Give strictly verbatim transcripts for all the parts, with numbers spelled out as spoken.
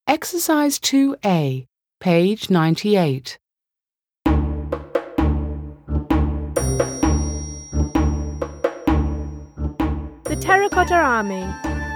Exercise two A, page ninety-eight. The Terracotta Army.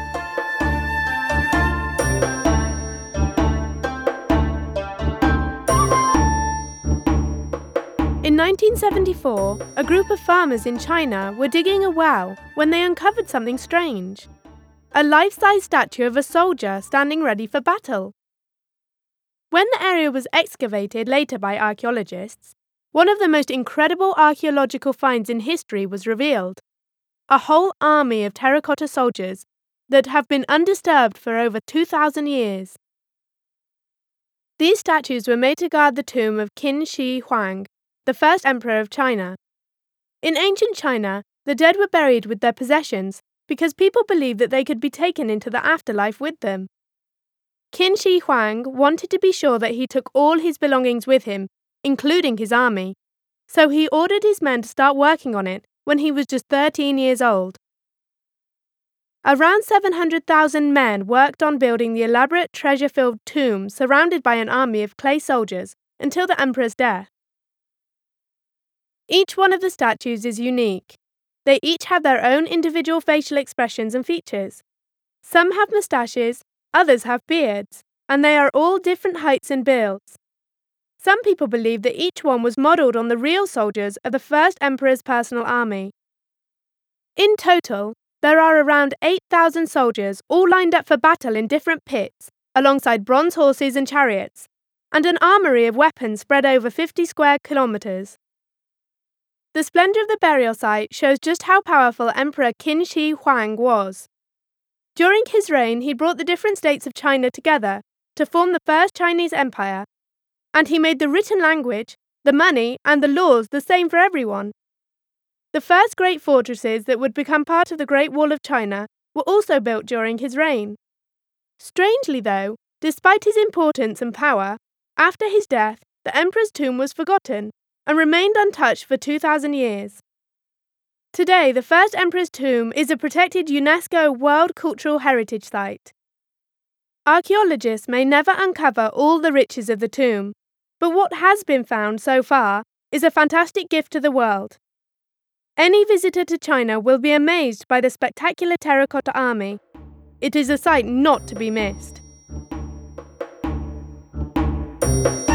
In nineteen seventy-four, a group of farmers in China were digging a well when they uncovered something strange: a life-size statue of a soldier standing ready for battle. When the area was excavated later by archaeologists, one of the most incredible archaeological finds in history was revealed: a whole army of terracotta soldiers that have been undisturbed for over two thousand years. These statues were made to guard the tomb of Qin Shi Huang, the first emperor of China. In ancient China, the dead were buried with their possessions because people believed that they could be taken into the afterlife with them. Qin Shi Huang wanted to be sure that he took all his belongings with him, including his army, so he ordered his men to start working on it when he was just thirteen years old. Around seven hundred thousand men worked on building the elaborate treasure-filled tomb surrounded by an army of clay soldiers until the emperor's death. Each one of the statues is unique. They each have their own individual facial expressions and features. Some have moustaches, others have beards, and they are all different heights and builds. Some people believe that each one was modelled on the real soldiers of the first emperor's personal army. In total, there are around eight thousand soldiers all lined up for battle in different pits, alongside bronze horses and chariots, and an armoury of weapons spread over fifty square kilometres. The splendour of the burial site shows just how powerful Emperor Qin Shi Huang was. During his reign, he brought the different states of China together to form the first Chinese Empire, and he made the written language, the money, and the laws the same for everyone. The first great fortresses that would become part of the Great Wall of China were also built during his reign. Strangely, though, despite his importance and power, after his death, the emperor's tomb was forgotten and remained untouched for two thousand years. Today, the first emperor's tomb is a protected UNESCO World Cultural Heritage Site. Archaeologists may never uncover all the riches of the tomb, but what has been found so far is a fantastic gift to the world. Any visitor to China will be amazed by the spectacular terracotta army. It is a sight not to be missed.